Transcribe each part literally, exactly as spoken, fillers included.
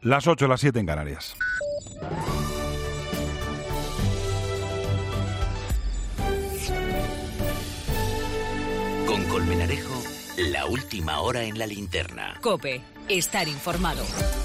Las ocho, las siete en Canarias. Con Colmenarejo, la última hora en la linterna. COPE, estar informado.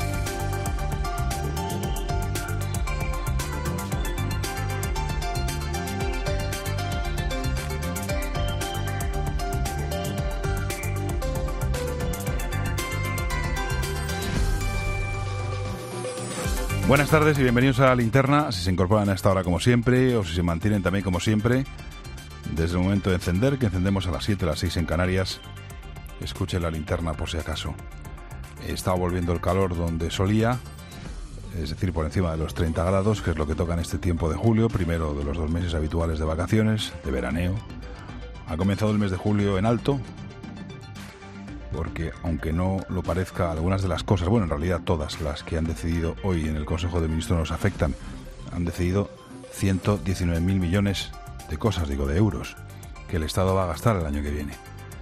Buenas tardes y bienvenidos a la linterna. Si se incorporan a esta hora como siempre o si se mantienen también como siempre, desde el momento de encender, que encendemos a las siete, las seis en Canarias, escuchen la linterna por si acaso. Está volviendo el calor donde solía, es decir, por encima de los treinta grados, que es lo que toca en este tiempo de julio, primero de los dos meses habituales de vacaciones, de veraneo. Ha comenzado el mes de julio en alto, porque aunque no lo parezca, algunas de las cosas, bueno, en realidad todas las que han decidido hoy en el Consejo de Ministros nos afectan. Han decidido ciento diecinueve mil millones de cosas, digo, de euros, que el Estado va a gastar el año que viene.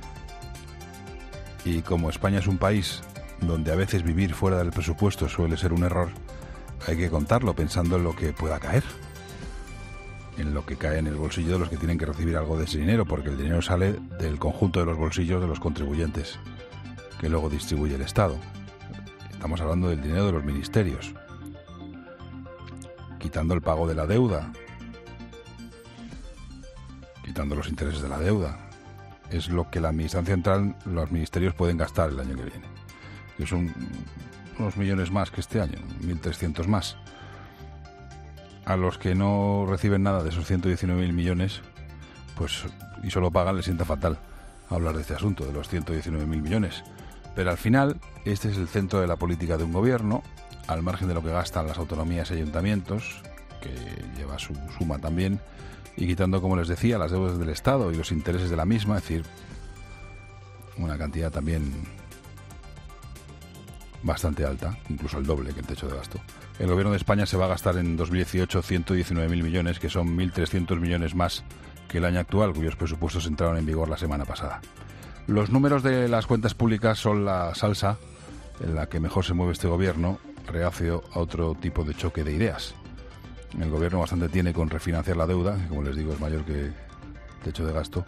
Y como España es un país donde a veces vivir fuera del presupuesto suele ser un error, hay que contarlo pensando en lo que pueda caer, en lo que cae en el bolsillo de los que tienen que recibir algo de ese dinero, porque el dinero sale del conjunto de los bolsillos de los contribuyentes, que luego distribuye el Estado. Estamos hablando del dinero de los ministerios, quitando el pago de la deuda, quitando los intereses de la deuda. Es lo que la Administración Central, los ministerios pueden gastar el año que viene, que son unos millones más que este año, mil trescientos más. A los que no reciben nada de esos ciento diecinueve mil millones, pues, y solo pagan, les sienta fatal hablar de este asunto, de los ciento diecinueve mil millones. Pero al final, este es el centro de la política de un gobierno, al margen de lo que gastan las autonomías y ayuntamientos, que lleva su suma también, y quitando, como les decía, las deudas del Estado y los intereses de la misma, es decir, una cantidad también bastante alta, incluso el doble que el techo de gasto. El gobierno de España se va a gastar en dos mil dieciocho ciento diecinueve mil millones, que son mil trescientos millones más que el año actual, cuyos presupuestos entraron en vigor la semana pasada. Los números de las cuentas públicas son la salsa en la que mejor se mueve este gobierno, reacio a otro tipo de choque de ideas. El gobierno bastante tiene con refinanciar la deuda, que como les digo es mayor que el techo de gasto,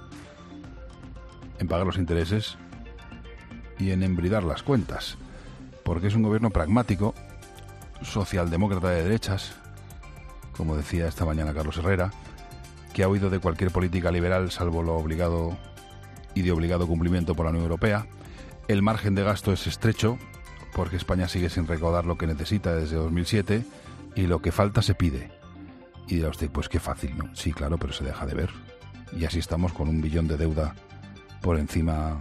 en pagar los intereses y en embridar las cuentas, porque es un gobierno pragmático, socialdemócrata de derechas, como decía esta mañana Carlos Herrera, que ha huido de cualquier política liberal salvo lo obligado y de obligado cumplimiento por la Unión Europea. El margen de gasto es estrecho, porque España sigue sin recaudar lo que necesita desde dos mil siete y lo que falta se pide. Y dirá usted, pues qué fácil, ¿no? Sí, claro, pero se deja de ver. Y así estamos con un billón de deuda por encima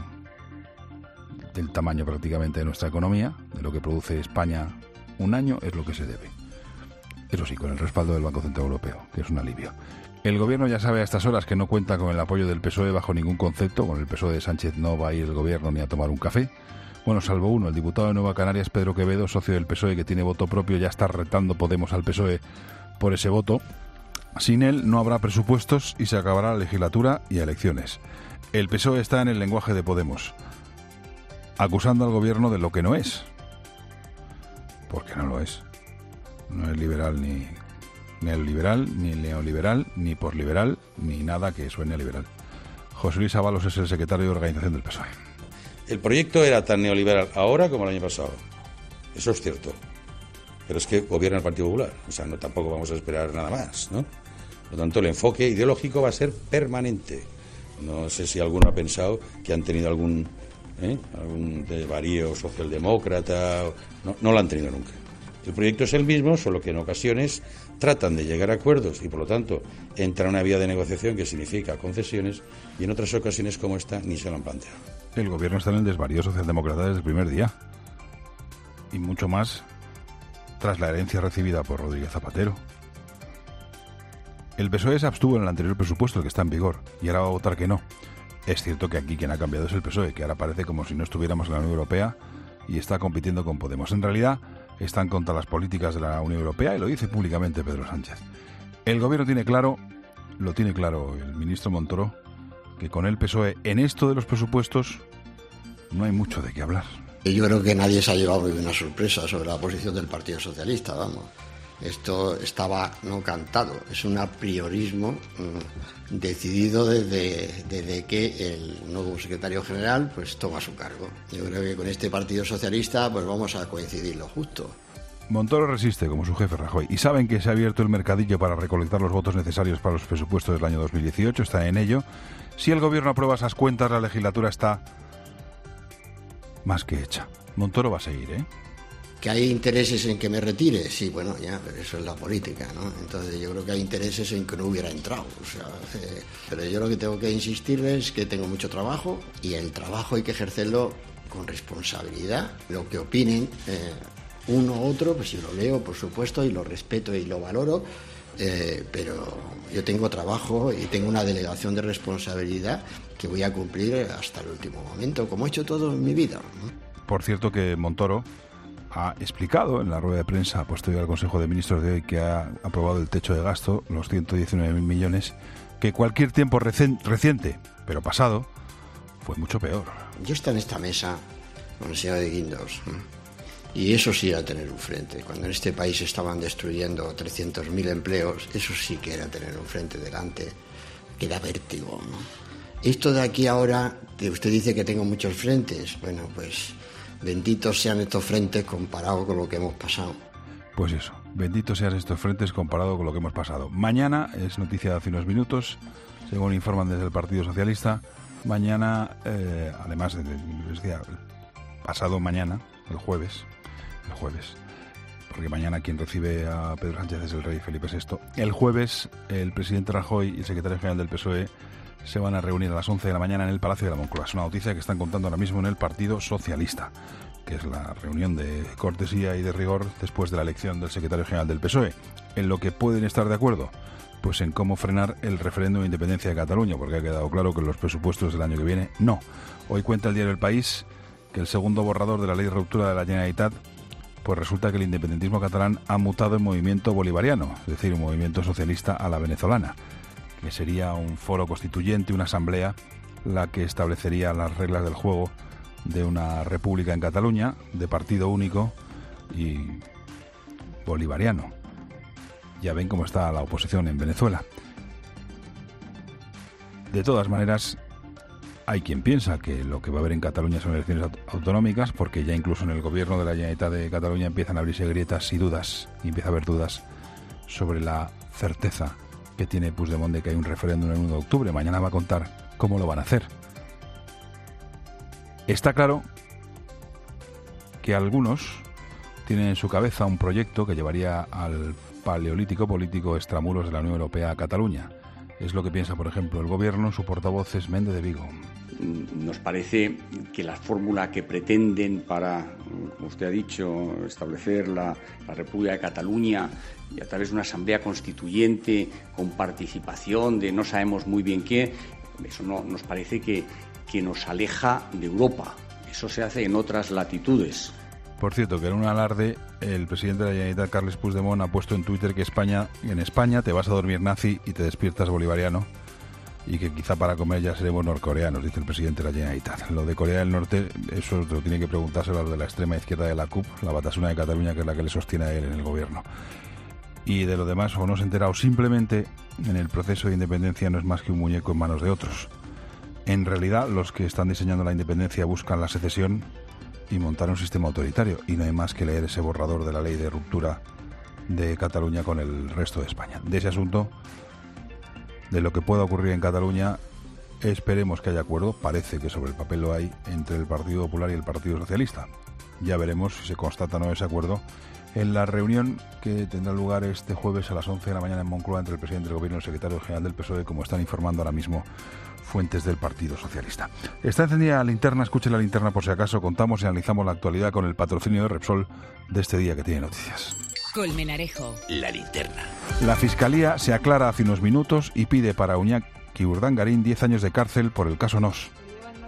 del tamaño prácticamente de nuestra economía, de lo que produce España un año, es lo que se debe. Eso sí, con el respaldo del Banco Central Europeo, que es un alivio. El gobierno ya sabe a estas horas que no cuenta con el apoyo del P S O E bajo ningún concepto. Con el P S O E de Sánchez no va a ir el gobierno ni a tomar un café. Bueno, salvo uno, el diputado de Nueva Canarias, Pedro Quevedo, socio del P S O E, que tiene voto propio, ya está retando Podemos al P S O E por ese voto. Sin él no habrá presupuestos y se acabará la legislatura y elecciones. El P S O E está en el lenguaje de Podemos, acusando al gobierno de lo que no es, porque no lo es. No es liberal ni neoliberal, ni neoliberal, ni posliberal, ni nada que suene a liberal. José Luis Ábalos es el secretario de organización del P S O E. El proyecto era tan neoliberal ahora como el año pasado. Eso es cierto. Pero es que gobierna el Partido Popular. O sea, no tampoco vamos a esperar nada más, ¿no? Por lo tanto, el enfoque ideológico va a ser permanente. No sé si alguno ha pensado que han tenido algún, ¿eh? algún desvarío socialdemócrata. No, no lo han tenido nunca. El proyecto es el mismo, solo que en ocasiones tratan de llegar a acuerdos y, por lo tanto, entra una vía de negociación que significa concesiones, y en otras ocasiones como esta ni se lo han planteado. El gobierno está en el desvarío socialdemócrata desde el primer día, y mucho más tras la herencia recibida por Rodríguez Zapatero. El P S O E se abstuvo en el anterior presupuesto, el que está en vigor, y ahora va a votar que no. Es cierto que aquí quien ha cambiado es el P S O E, que ahora parece como si no estuviéramos en la Unión Europea y está compitiendo con Podemos. En realidad están contra las políticas de la Unión Europea y lo dice públicamente Pedro Sánchez. El gobierno tiene claro, lo tiene claro el ministro Montoro, que con el P S O E en esto de los presupuestos no hay mucho de qué hablar. Y yo creo que nadie se ha llevado muy una sorpresa sobre la posición del Partido Socialista, vamos. Esto estaba no cantado, es un apriorismo mmm, decidido desde, desde que el nuevo secretario general pues toma su cargo. Yo creo que con este Partido Socialista pues vamos a coincidir lo justo. Montoro resiste, como su jefe Rajoy, y saben que se ha abierto el mercadillo para recolectar los votos necesarios para los presupuestos del año dos mil dieciocho, está en ello. Si el gobierno aprueba esas cuentas, la legislatura está más que hecha. Montoro va a seguir, ¿eh? ¿Que hay intereses en que me retire? Sí, bueno, ya, pero eso es la política, ¿no? Entonces yo creo que hay intereses en que no hubiera entrado. O sea, eh, pero yo lo que tengo que insistirles es que tengo mucho trabajo y el trabajo hay que ejercerlo con responsabilidad. Lo que opinen eh, uno u otro, pues yo lo leo, por supuesto, y lo respeto y lo valoro, eh, pero yo tengo trabajo y tengo una delegación de responsabilidad que voy a cumplir hasta el último momento, como he hecho todo en mi vida, ¿no? Por cierto que Montoro ha explicado en la rueda de prensa posterior al Consejo de Ministros de hoy que ha aprobado el techo de gasto, los ciento diecinueve mil millones, que cualquier tiempo recen, reciente, pero pasado, fue mucho peor. Yo estaba en esta mesa con el señor de Guindos y eso sí era tener un frente. Cuando en este país estaban destruyendo trescientos mil empleos, eso sí que era tener un frente delante, que da vértigo, ¿no? Esto de aquí ahora, que usted dice que tengo muchos frentes, bueno, pues benditos sean estos frentes comparado con lo que hemos pasado. Pues eso, benditos sean estos frentes comparado con lo que hemos pasado. Mañana, es noticia de hace unos minutos, según informan desde el Partido Socialista, mañana, eh, además, de, les decía, pasado mañana, el jueves, el jueves, porque mañana quien recibe a Pedro Sánchez es el rey Felipe sexto. El jueves, el presidente Rajoy y el secretario general del P S O E se van a reunir a las once de la mañana en el Palacio de la Moncloa. Es una noticia que están contando ahora mismo en el Partido Socialista, que es la reunión de cortesía y de rigor después de la elección del secretario general del P S O E. ¿En lo que pueden estar de acuerdo? Pues en cómo frenar el referéndum de independencia de Cataluña, porque ha quedado claro que en los presupuestos del año que viene, no. Hoy cuenta el diario El País que el segundo borrador de la ley de ruptura de la Generalitat, pues resulta que el independentismo catalán ha mutado en movimiento bolivariano, es decir, un movimiento socialista a la venezolana, que sería un foro constituyente, una asamblea, la que establecería las reglas del juego de una república en Cataluña, de partido único y bolivariano. Ya ven cómo está la oposición en Venezuela. De todas maneras, hay quien piensa que lo que va a haber en Cataluña son elecciones autonómicas, porque ya incluso en el gobierno de la Generalitat de Cataluña empiezan a abrirse grietas y dudas, y empieza a haber dudas sobre la certeza que tiene Puigdemont de que hay un referéndum el uno de octubre. Mañana va a contar cómo lo van a hacer. Está claro que algunos tienen en su cabeza un proyecto que llevaría al paleolítico político extramuros de la Unión Europea a Cataluña. Es lo que piensa, por ejemplo, el gobierno. Su portavoz es Méndez de Vigo. Nos parece que la fórmula que pretenden para, como usted ha dicho, establecer la, la República de Cataluña y a través de una asamblea constituyente con participación de no sabemos muy bien qué, eso no nos parece que, que nos aleja de Europa. Eso se hace en otras latitudes. Por cierto, que en un alarde, el presidente de la Generalitat, Carles Puigdemont, ha puesto en Twitter que España, en España te vas a dormir nazi y te despiertas bolivariano, y que quizá para comer ya seremos norcoreanos, dice el presidente de la Generalitat. Lo de Corea del Norte, eso lo tiene que preguntárselo a los de la extrema izquierda de la C U P, la Batasuna de Cataluña, que es la que le sostiene a él en el gobierno. Y de lo demás, o no se ha enterado, simplemente en el proceso de independencia no es más que un muñeco en manos de otros. En realidad, los que están diseñando la independencia buscan la secesión y montar un sistema autoritario, y no hay más que leer ese borrador de la ley de ruptura de Cataluña con el resto de España. De ese asunto, de lo que pueda ocurrir en Cataluña, esperemos que haya acuerdo. Parece que sobre el papel lo hay entre el Partido Popular y el Partido Socialista. Ya veremos si se constata o no ese acuerdo en la reunión que tendrá lugar este jueves a las once de la mañana en Moncloa entre el presidente del Gobierno y el secretario general del P S O E, como están informando ahora mismo fuentes del Partido Socialista. Está encendida la linterna, escuche la linterna por si acaso. Contamos y analizamos la actualidad con el patrocinio de Repsol de este día que tiene noticias. Colmenarejo. La linterna. La Fiscalía se aclara hace unos minutos y pide para Iñaki Urdangarín diez años de cárcel por el caso Nos.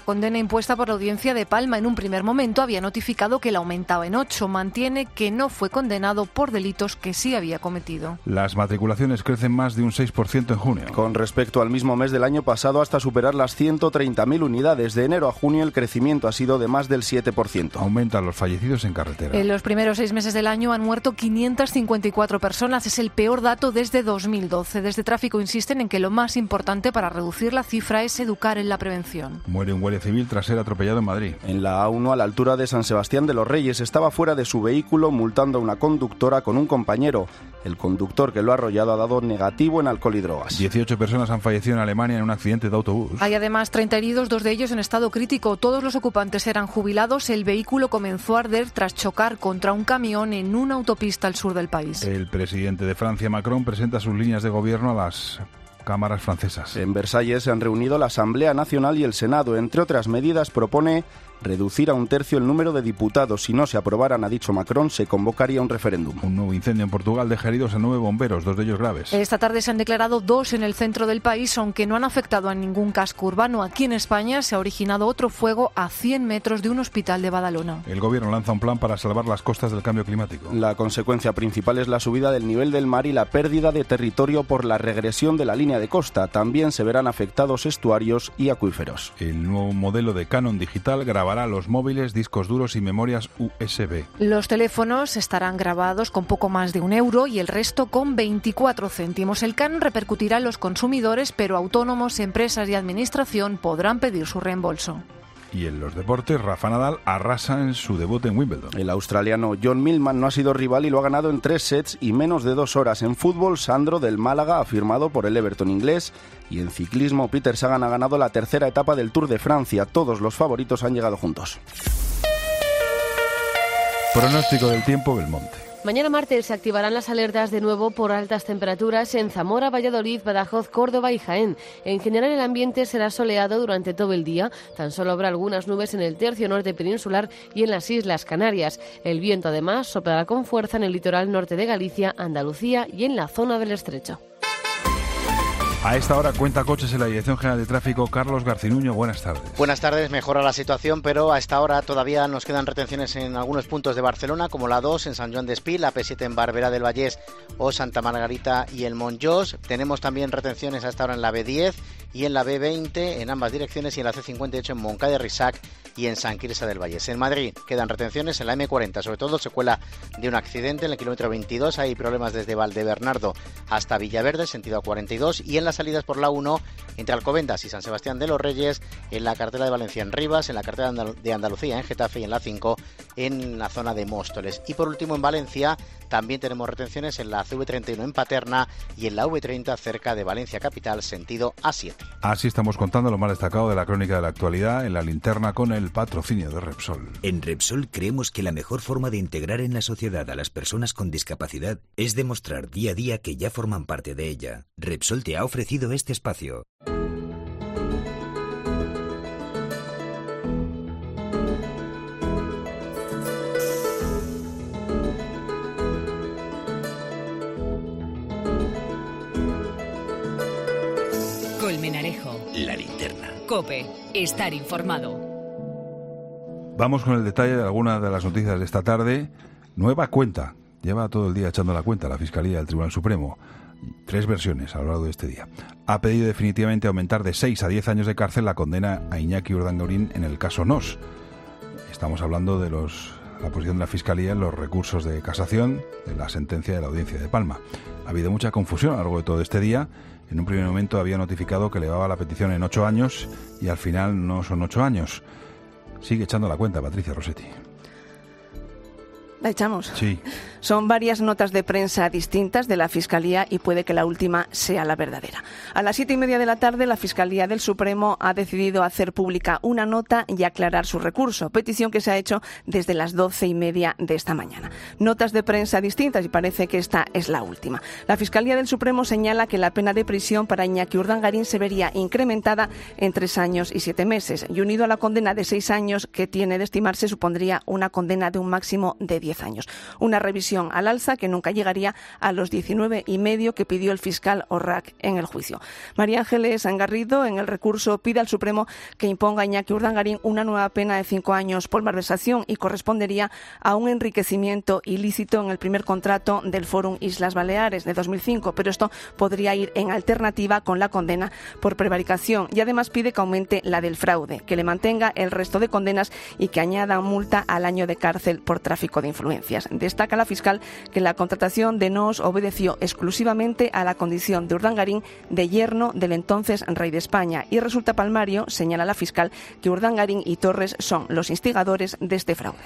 condena impuesta por la Audiencia de Palma. En un primer momento había notificado que la aumentaba en ocho. Mantiene que no fue condenado por delitos que sí había cometido. Las matriculaciones crecen más de un seis por ciento en junio. Con respecto al mismo mes del año pasado, hasta superar las ciento treinta mil unidades. De enero a junio el crecimiento ha sido de más del siete por ciento. Aumentan los fallecidos en carretera. En los primeros seis meses del año han muerto quinientas cincuenta y cuatro personas. Es el peor dato desde dos mil doce. Desde Tráfico insisten en que lo más importante para reducir la cifra es educar en la prevención. Muere un guardia civil tras ser atropellado en Madrid. En la A uno, a la altura de San Sebastián de los Reyes, estaba fuera de su vehículo multando a una conductora con un compañero. El conductor que lo ha arrollado ha dado negativo en alcohol y drogas. dieciocho personas han fallecido en Alemania en un accidente de autobús. Hay además treinta heridos, dos de ellos en estado crítico. Todos los ocupantes eran jubilados. El vehículo comenzó a arder tras chocar contra un camión en una autopista al sur del país. El presidente de Francia, Macron, presenta sus líneas de gobierno a las cámaras francesas. En Versalles se han reunido la Asamblea Nacional y el Senado. Entre otras medidas, propone reducir a un tercio el número de diputados. Si no se aprobaran, ha dicho Macron, se convocaría un referéndum. Un nuevo incendio en Portugal deja heridos a nueve bomberos, dos de ellos graves. Esta tarde se han declarado dos en el centro del país, aunque no han afectado a ningún casco urbano. Aquí en España se ha originado otro fuego a cien metros de un hospital de Badalona. El gobierno lanza un plan para salvar las costas del cambio climático. La consecuencia principal es la subida del nivel del mar y la pérdida de territorio por la regresión de la línea de costa. También se verán afectados estuarios y acuíferos. El nuevo modelo de Canon digital grabará los móviles, discos duros y memorias U S B. Los teléfonos estarán grabados con poco más de un euro y el resto con veinticuatro céntimos. El Canon repercutirá en los consumidores, pero autónomos, empresas y administración podrán pedir su reembolso. Y en los deportes, Rafa Nadal arrasa en su debut en Wimbledon. El australiano John Millman no ha sido rival y lo ha ganado en tres sets y menos de dos horas. En fútbol, Sandro del Málaga ha firmado por el Everton inglés. Y en ciclismo, Peter Sagan ha ganado la tercera etapa del Tour de Francia. Todos los favoritos han llegado juntos. Pronóstico del tiempo, Belmonte. Mañana martes se activarán las alertas de nuevo por altas temperaturas en Zamora, Valladolid, Badajoz, Córdoba y Jaén. En general el ambiente será soleado durante todo el día. Tan solo habrá algunas nubes en el tercio norte peninsular y en las Islas Canarias. El viento además soplará con fuerza en el litoral norte de Galicia, Andalucía y en la zona del Estrecho. A esta hora cuenta coches en la Dirección General de Tráfico. Carlos Garcinuño, buenas tardes. Buenas tardes, mejora la situación, pero a esta hora todavía nos quedan retenciones en algunos puntos de Barcelona, como la dos en Sant Joan d'Espí, la P siete en Barberà del Vallès o Santa Margarita y el Montjós. Tenemos también retenciones a esta hora en la B diez y en la B veinte en ambas direcciones y en la C cincuenta y ocho en Montcada de Rixac y en Sant Quirze del Vallès. En Madrid quedan retenciones en la M cuarenta, sobre todo secuela de un accidente en el kilómetro veintidós. Hay problemas desde Valdebernardo hasta Villaverde, sentido A cuarenta y dos, y en las salidas por la uno entre Alcobendas y San Sebastián de los Reyes, en la carretera de Valencia en Rivas, en la carretera de Andalucía en Getafe y en la cinco en la zona de Móstoles. Y por último en Valencia también tenemos retenciones en la C V treinta y uno en Paterna y en la V treinta cerca de Valencia capital, sentido A siete. Así estamos contando lo más destacado de la crónica de la actualidad en la linterna con el patrocinio de Repsol. En Repsol creemos que la mejor forma de integrar en la sociedad a las personas con discapacidad es demostrar día a día que ya forman parte de ella. Repsol te ha ofrecido este espacio. Colmenarejo. La linterna. COPE. Estar informado. Vamos con el detalle de algunas de las noticias de esta tarde. Nueva cuenta. Lleva todo el día echando la cuenta la Fiscalía del Tribunal Supremo. Tres versiones a lo largo de este día. Ha pedido definitivamente aumentar de seis a diez años de cárcel la condena a Iñaki Urdangarín en el caso Nos. Estamos hablando de los, la posición de la Fiscalía en los recursos de casación de la sentencia de la Audiencia de Palma. Ha habido mucha confusión a lo largo de todo este día. En un primer momento había notificado que elevaba la petición en ocho años y al final no son ocho años. Sigue echando la cuenta, Patricia Rossetti. ¿La echamos? Sí. Son varias notas de prensa distintas de la Fiscalía y puede que la última sea la verdadera. A las siete y media de la tarde, la Fiscalía del Supremo ha decidido hacer pública una nota y aclarar su recurso, petición que se ha hecho desde las doce y media de esta mañana. Notas de prensa distintas y parece que esta es la última. La Fiscalía del Supremo señala que la pena de prisión para Iñaki Urdangarín se vería incrementada en tres años y siete meses y unido a la condena de seis años que tiene de estimarse supondría una condena de un máximo de diez años. Una revisión revisión al alza que nunca llegaría a los diecinueve y medio que pidió el fiscal Orrac en el juicio. María Ángeles Garrido, en el recurso, pide al Supremo que imponga a Iñaki Urdangarín una nueva pena de cinco años por malversación y correspondería a un enriquecimiento ilícito en el primer contrato del Fórum Islas Baleares de dos mil cinco, pero esto podría ir en alternativa con la condena por prevaricación, y además pide que aumente la del fraude, que le mantenga el resto de condenas y que añada multa al año de cárcel por tráfico de influencias. Destaca la fiscal que la contratación de Noos obedeció exclusivamente a la condición de Urdangarín de yerno del entonces rey de España, y resulta palmario, señala la fiscal, que Urdangarín y Torres son los instigadores de este fraude.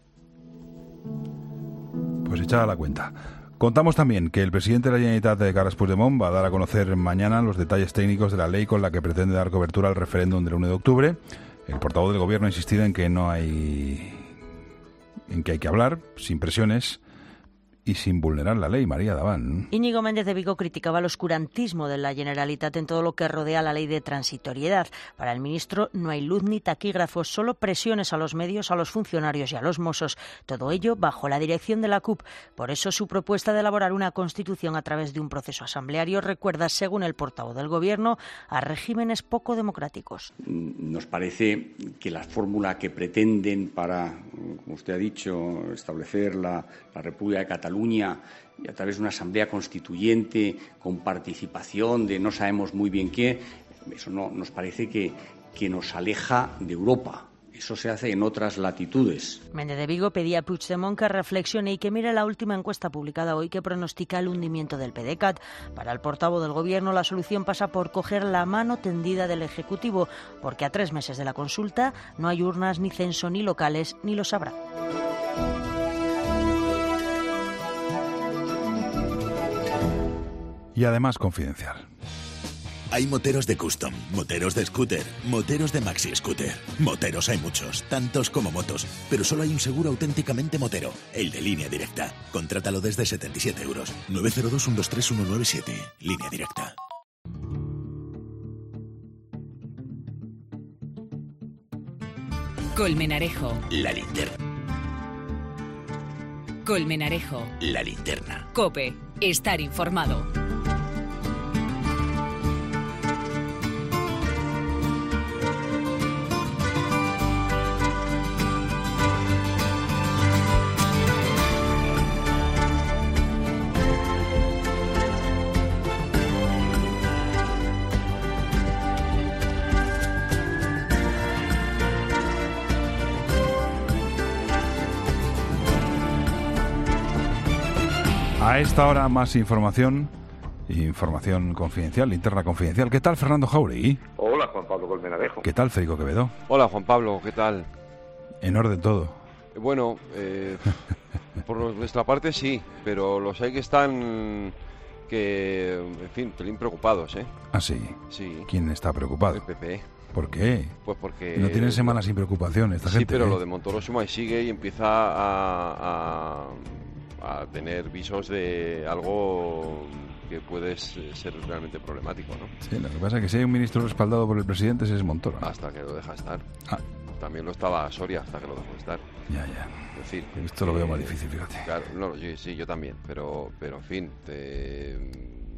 Pues echada la cuenta. Contamos también que el presidente de la Generalitat, Carles Puigdemont, va a dar a conocer mañana los detalles técnicos de la ley con la que pretende dar cobertura al referéndum del uno de octubre. El portavoz del Gobierno ha insistido en que no hay, en que hay que hablar sin presiones y sin vulnerar la ley. María Daván. Íñigo Méndez de Vigo criticaba el oscurantismo de la Generalitat en todo lo que rodea la ley de transitoriedad. Para el ministro no hay luz ni taquígrafos, solo presiones a los medios, a los funcionarios y a los mozos. Todo ello bajo la dirección de la C U P. Por eso su propuesta de elaborar una constitución a través de un proceso asambleario recuerda, según el portavoz del Gobierno, a regímenes poco democráticos. Nos parece que la fórmula que pretenden para, como usted ha dicho, establecer la, la República de Cataluña y a través de una asamblea constituyente con participación de no sabemos muy bien qué, eso no nos parece que, que nos aleja de Europa. Eso se hace en otras latitudes. Méndez de Vigo pedía a Puigdemont que reflexione y que mire la última encuesta publicada hoy que pronostica el hundimiento del PDeCAT. Para el portavoz del Gobierno, la solución pasa por coger la mano tendida del Ejecutivo, porque a tres meses de la consulta no hay urnas, ni censo, ni locales, ni lo sabrá. Y además confidencial. Hay moteros de custom, moteros de scooter, moteros de maxi scooter. Moteros hay muchos, tantos como motos, pero solo hay un seguro auténticamente motero, el de Línea Directa. Contrátalo desde setenta y siete euros. nueve cero dos, uno dos tres, uno nueve siete. Línea Directa. Colmenarejo. La linterna. Colmenarejo. La linterna. COPE. Estar informado. A esta hora más información, información confidencial, linterna confidencial. ¿Qué tal, Fernando Jauregui? Hola, Juan Pablo Colmenarejo. ¿Qué tal, Federico Quevedo? Hola, Juan Pablo, ¿qué tal? En orden todo. Bueno, eh, por nuestra parte sí, pero los hay que están, que, en fin, pelín preocupados, ¿eh? ¿Ah, sí? Sí. ¿Quién está preocupado? El P P. ¿Por qué? Pues porque... No tienen semana sin preocupación esta sí, gente. Sí, pero ¿eh? lo de Montoro suma y sigue y empieza a... a a tener visos de algo que puede ser realmente problemático, ¿no? Sí, lo que pasa es que si hay un ministro respaldado por el presidente, ese es Montoro, ¿no? Hasta que lo deja estar. Ah. También lo estaba Soria hasta que lo dejó estar. Ya, ya. En fin. Esto lo veo más difícil, fíjate. Claro, no, yo, sí, yo también, pero, pero en fin, te...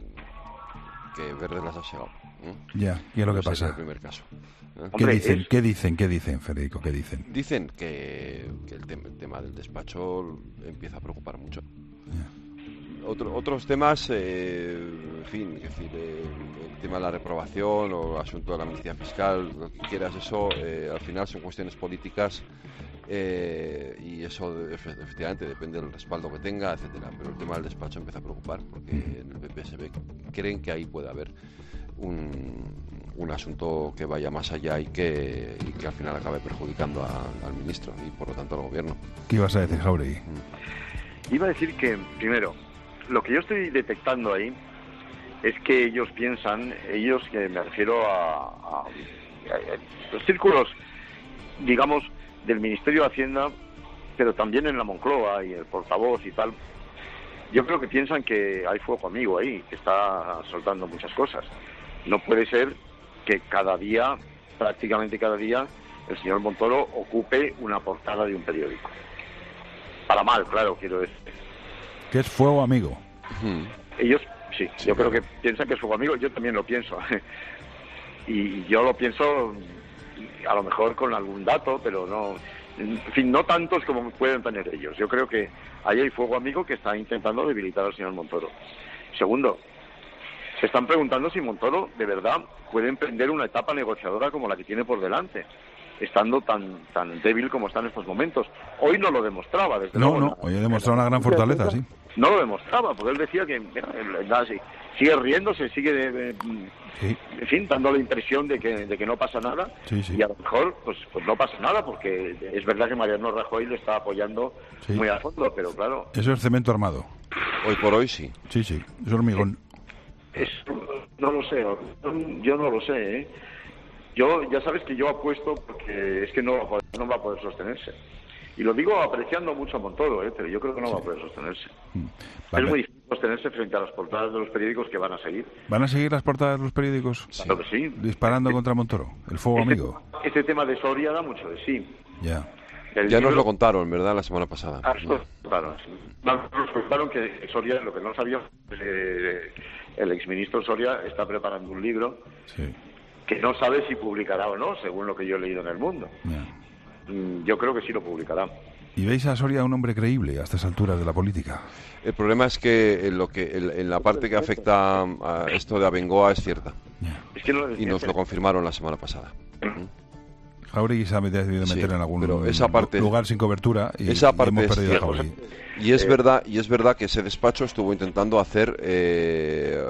que verdes las has llegado. ¿eh? Ya, ¿y es lo que pasa? El primer caso. ¿eh? ¿Qué Hombre, dicen? Es... ¿Qué dicen? ¿Qué dicen, Federico? ¿Qué dicen? Dicen que, que el, te el tema del despacho empieza a preocupar mucho. Yeah. Otro, otros temas, eh, en fin, es decir, eh, el tema de la reprobación o el asunto de la amnistía fiscal, lo que quieras, eso eh, al final son cuestiones políticas eh, y eso efectivamente depende del respaldo que tenga, etcétera. Pero el tema del despacho empieza a preocupar porque en el P P se ve que creen que ahí puede haber un, un asunto que vaya más allá y que, y que al final acabe perjudicando a, al ministro y por lo tanto al gobierno. ¿Qué ibas a decir, Jauregui? Mm. Iba a decir que, primero, lo que yo estoy detectando ahí es que ellos piensan, ellos, que me refiero a, a, a los círculos, digamos, del Ministerio de Hacienda, pero también en la Moncloa y el portavoz y tal, yo creo que piensan que hay fuego amigo ahí, que está soltando muchas cosas. No puede ser que cada día, prácticamente cada día, el señor Montoro ocupe una portada de un periódico. Para mal, claro, quiero decir. que es fuego amigo. Ellos, sí, yo creo que piensan que es fuego amigo, yo también lo pienso. Y yo lo pienso, a lo mejor con algún dato, pero no, en fin, no tantos como pueden tener ellos. Yo creo que ahí hay fuego amigo que está intentando debilitar al señor Montoro. Segundo, se están preguntando si Montoro de verdad puede emprender una etapa negociadora como la que tiene por delante, estando tan tan débil como está en estos momentos. Hoy no lo demostraba, desde No, luego. no, hoy ha demostrado una gran fortaleza, sí. No lo demostraba, porque él decía que mira, él, él, sí, sigue riéndose, sigue, de, sí. en fin, dando la impresión de que, de que no pasa nada, sí, sí. y a lo mejor pues, pues no pasa nada, porque es verdad que Mariano Rajoy le está apoyando sí. muy a fondo, pero claro... Eso es cemento armado. Hoy por hoy sí. Sí, sí, es hormigón. Es, no lo sé, yo no lo sé, ¿eh? Yo, ya sabes que yo apuesto porque es que no va a poder, no va a poder sostenerse. Y lo digo apreciando mucho a Montoro, ¿eh? Pero yo creo que no sí. va a poder sostenerse. Vale. Es muy difícil sostenerse frente a las portadas de los periódicos que van a seguir. ¿Van a seguir las portadas de los periódicos? Sí. Claro que sí. Disparando este, contra Montoro, el fuego este, amigo. Este tema de Soria da mucho de sí. Ya. El ya libro... nos lo contaron, ¿verdad?, la semana pasada. Ah, nos contaron, sí. Nos contaron que Soria, lo que no sabía, eh, el exministro Soria está preparando un libro sí. que no sabe si publicará o no, según lo que yo he leído en El Mundo. Ya. Yo creo que sí lo publicará. ¿Y veis a Soria un hombre creíble a estas alturas de la política? El problema es que en, lo que, en, en la parte que afecta a esto de Abengoa es cierta. Yeah. Es que no y nos lo confirmaron la semana pasada. Jáuregui se ha debido meter sí, en algún pero esa parte, lugar sin cobertura y, esa parte y hemos perdido es a Jáuregui. Y es, eh, verdad, y es verdad que ese despacho estuvo intentando hacer... Eh,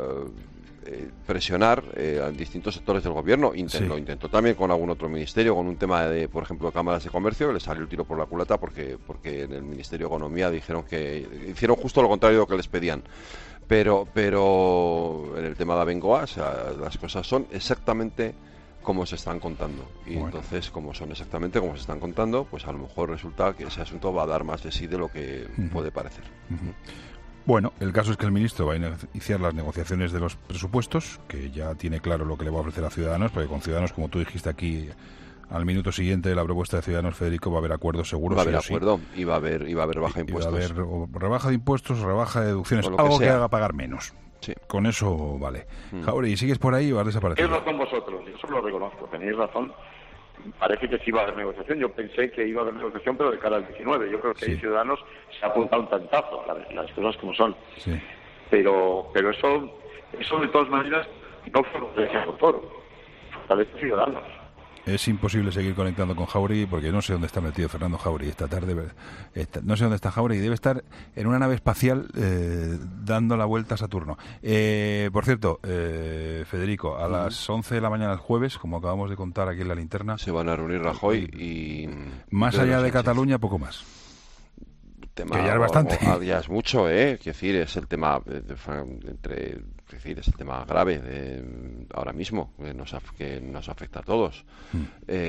presionar eh, a distintos sectores del gobierno. Intent, sí. Lo intentó también con algún otro ministerio, con un tema de, por ejemplo, cámaras de comercio, que le salió el tiro por la culata porque, porque en el Ministerio de Economía dijeron que hicieron justo lo contrario de lo que les pedían. Pero, pero en el tema de Abengoa, o sea, las cosas son exactamente como se están contando. Y bueno. entonces, como son exactamente como se están contando, pues a lo mejor resulta que ese asunto va a dar más de sí de lo que uh-huh. puede parecer. Uh-huh. Bueno, el caso es que el ministro va a iniciar las negociaciones de los presupuestos, que ya tiene claro lo que le va a ofrecer a Ciudadanos, porque con Ciudadanos, como tú dijiste aquí, al minuto siguiente de la propuesta de Ciudadanos, Federico, va a haber acuerdos seguros. Va a haber sí acuerdo sí. y va a haber, y va a haber baja de impuestos. Va a haber o rebaja de impuestos, rebaja de deducciones, que algo sea. que haga pagar menos. Sí. Con eso vale. Mm. Jáuregui, ¿sigues por ahí o vas a desaparecer? Tenéis razón vosotros, yo solo lo reconozco, tenéis razón. Parece que sí iba a haber negociación. Yo pensé que iba a haber negociación, pero de cara al diecinueve. Yo creo que sí. ahí Ciudadanos se ha apuntado un tantazo, las cosas como son. Sí. Pero pero eso eso de todas maneras no fortalece Montoro, fortalece Ciudadanos. Es imposible seguir conectando con Jáuregui porque no sé dónde está metido Fernando Jáuregui esta tarde. Está, no sé dónde está Jáuregui. Debe estar en una nave espacial eh, dando la vuelta a Saturno. Eh, por cierto, eh, Federico, a las once de la mañana del jueves, como acabamos de contar aquí en la linterna, se van a reunir Rajoy y... Más allá de Sánchez. Cataluña, poco más. Tema, que ya es bastante. O, o, ya es mucho, ¿eh? Quiero decir, es el tema de, de, entre, es decir, es el tema grave de ahora mismo que nos, que nos afecta a todos. Mm.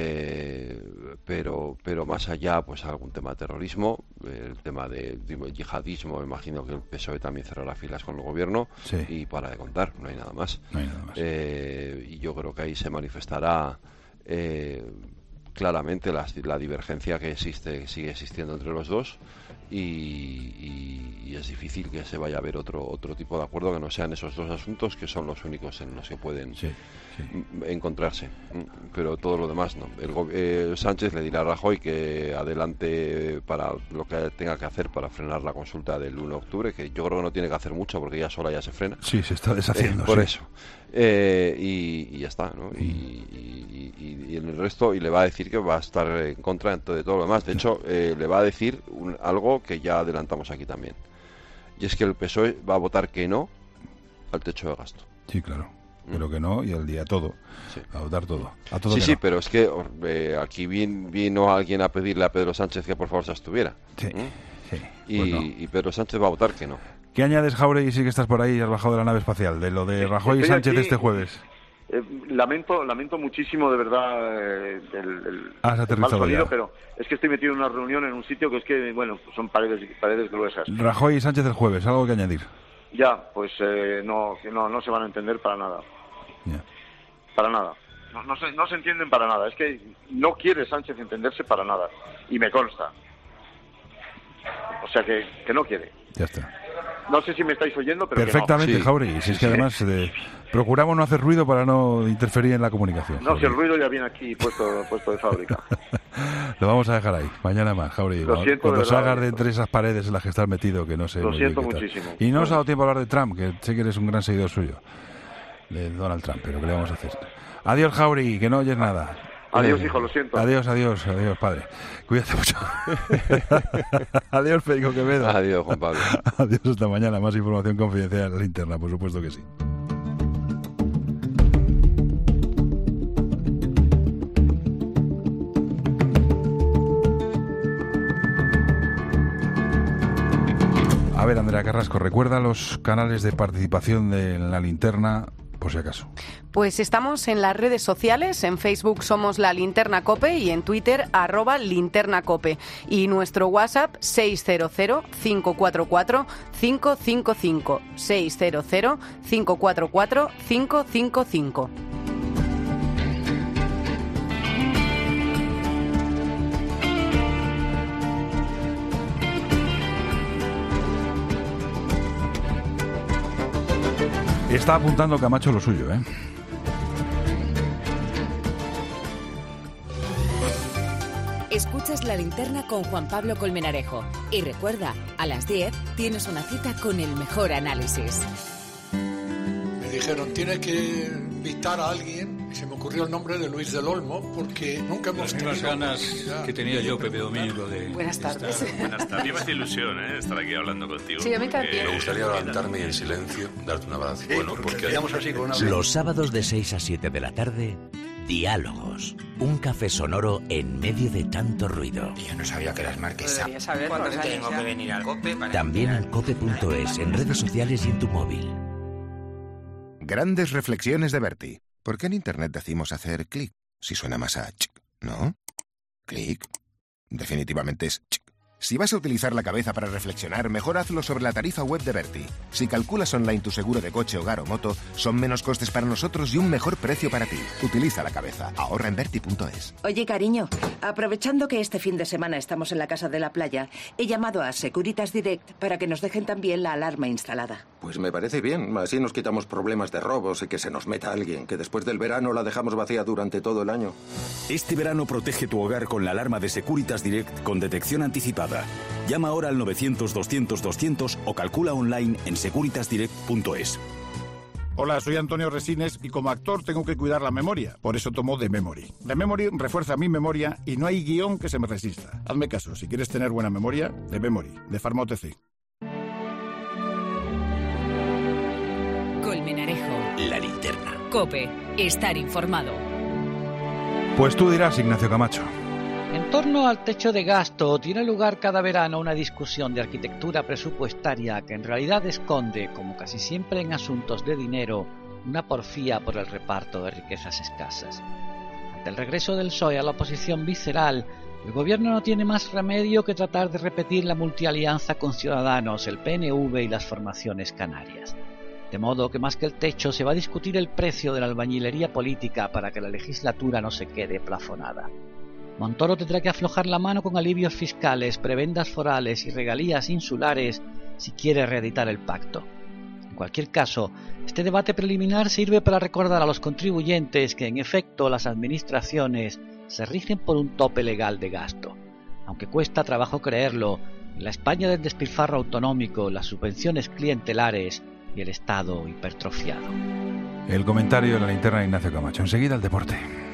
Eh, pero, pero más allá, pues algún tema de terrorismo, el tema de, de yihadismo, me imagino que el P S O E también cerrará filas con el gobierno sí. y para de contar, no hay nada más. No hay nada más. Eh, y yo creo que ahí se manifestará. Eh, claramente la, la divergencia que existe, que sigue existiendo entre los dos y, y, y es difícil que se vaya a ver otro otro tipo de acuerdo que no sean esos dos asuntos que son los únicos en los que pueden sí, sí. encontrarse, pero todo lo demás no. El, eh, Sánchez le dirá a Rajoy que adelante para lo que tenga que hacer para frenar la consulta del uno de octubre, que yo creo que no tiene que hacer mucho porque ya sola ya se frena. Sí, se está deshaciendo. Eh, por sí. eso. Eh, y, y ya está, ¿no? Y, y, y, y en el resto, y le va a decir que va a estar en contra de todo lo demás. De hecho, eh, le va a decir un, algo que ya adelantamos aquí también. Y es que el P S O E va a votar que no al techo de gasto. Sí, claro. Pero que no, y al día todo. Sí. A votar todo. A todo sí, que sí, no. pero es que eh, aquí vin, vino alguien a pedirle a Pedro Sánchez que por favor se abstuviera. Sí, ¿Mm? sí. Y, pues no. y Pedro Sánchez va a votar que no. ¿Qué añades, Jáuregui, sí que estás por ahí y has bajado de la nave espacial? De lo de Rajoy y Sánchez aquí, este jueves. Eh, lamento lamento muchísimo, de verdad, eh, el, el, Has el mal sonido, ya. pero es que estoy metido en una reunión en un sitio que es que, bueno, son paredes paredes gruesas. Rajoy y Sánchez el jueves, ¿algo que añadir? Ya, pues eh, no, no no se van a entender para nada. Yeah. Para nada. No, no, se, no se entienden para nada. Es que no quiere Sánchez entenderse para nada. Y me consta. O sea que, que no quiere. Ya está. No sé si me estáis oyendo, pero perfectamente, que no. Jauregui. Si es que además eh, procuramos no hacer ruido para no interferir en la comunicación. No, Jauregui. Si el ruido ya viene aquí puesto, puesto de fábrica. Lo vamos a dejar ahí. Mañana más, Jauregui. Lo siento, cuando de verdad, salgas de entre esas paredes en las que estás metido, que no sé. Lo siento muchísimo. Y no os ha dado tiempo a hablar de Trump, que sé que eres un gran seguidor suyo, de Donald Trump, pero ¿qué le vamos a hacer? Adiós, Jauregui, que no oyes nada. Adiós, hijo, lo siento. Adiós, adiós, adiós, padre. Cuídate mucho. Adiós, Federico Quevedo. Adiós, Juan Pablo. Adiós, hasta mañana. Más información confidencial en la linterna, por supuesto que sí. A ver, Andrea Carrasco, recuerda los canales de participación de la linterna, por si acaso. Pues estamos en las redes sociales, en Facebook somos La Linterna COPE y en Twitter arroba Linterna COPE. Y nuestro WhatsApp seis cero cero, cinco cuatro cuatro, cinco cinco cinco, seis cero cero, cinco cuatro cuatro, cinco cinco cinco. Está apuntando Camacho lo suyo, ¿eh? Escuchas La Linterna con Juan Pablo Colmenarejo. Y recuerda, a las diez tienes una cita con el mejor análisis. Me dijeron, tienes que invitar a alguien, y se me ocurrió el nombre de Luis del Olmo, porque nunca hemos tenido las ganas que tenía yo, Pepe Domingo, de... Buenas tardes. Estar... Buenas tardes. A mí me hace ilusión, ¿eh?, estar aquí hablando contigo. Sí, a mí también. Me gustaría levantarme y en silencio darte un abrazo. Sí, bueno, porque... Así con una... Los sábados de seis a siete de la tarde... Diálogos, un café sonoro en medio de tanto ruido. Yo no sabía que eras marquesa. ¿Cuándo tengo que venir al COPE? Para También en cope punto es, en redes sociales y en tu móvil. Grandes reflexiones de Berti. ¿Por qué en Internet decimos hacer clic? Si suena más a ch, ¿no? Clic. Definitivamente es ch. Si vas a utilizar la cabeza para reflexionar, mejor hazlo sobre la tarifa web de Berti. Si calculas online tu seguro de coche, hogar o moto, son menos costes para nosotros y un mejor precio para ti. Utiliza la cabeza. Ahorra en Berti punto es. Oye, cariño, aprovechando que este fin de semana estamos en la casa de la playa, he llamado a Securitas Direct para que nos dejen también la alarma instalada. Pues me parece bien. Así nos quitamos problemas de robos y que se nos meta alguien, que después del verano la dejamos vacía durante todo el año. Este verano protege tu hogar con la alarma de Securitas Direct con detección anticipada. Llama ahora al novecientos, doscientos, doscientos o calcula online en securitas direct punto es. Hola, soy Antonio Resines y como actor tengo que cuidar la memoria. Por eso tomo The Memory. The Memory refuerza mi memoria y no hay guión que se me resista. Hazme caso, si quieres tener buena memoria, The Memory, de Pharma O T C. Colmenarejo. La linterna. COPE. Estar informado. Pues tú dirás, Ignacio Camacho. En torno al techo de gasto tiene lugar cada verano una discusión de arquitectura presupuestaria que en realidad esconde, como casi siempre en asuntos de dinero, una porfía por el reparto de riquezas escasas. Ante el regreso del P S O E a la oposición visceral, el gobierno no tiene más remedio que tratar de repetir la multialianza con Ciudadanos, el P N V y las formaciones canarias. De modo que más que el techo se va a discutir el precio de la albañilería política para que la legislatura no se quede plafonada. Montoro tendrá que aflojar la mano con alivios fiscales, prebendas forales y regalías insulares si quiere reeditar el pacto. En cualquier caso, este debate preliminar sirve para recordar a los contribuyentes que, en efecto, las administraciones se rigen por un tope legal de gasto. Aunque cuesta trabajo creerlo, en la España del despilfarro autonómico, las subvenciones clientelares y el Estado hipertrofiado. El comentario de la linterna de Ignacio Camacho. Enseguida el deporte.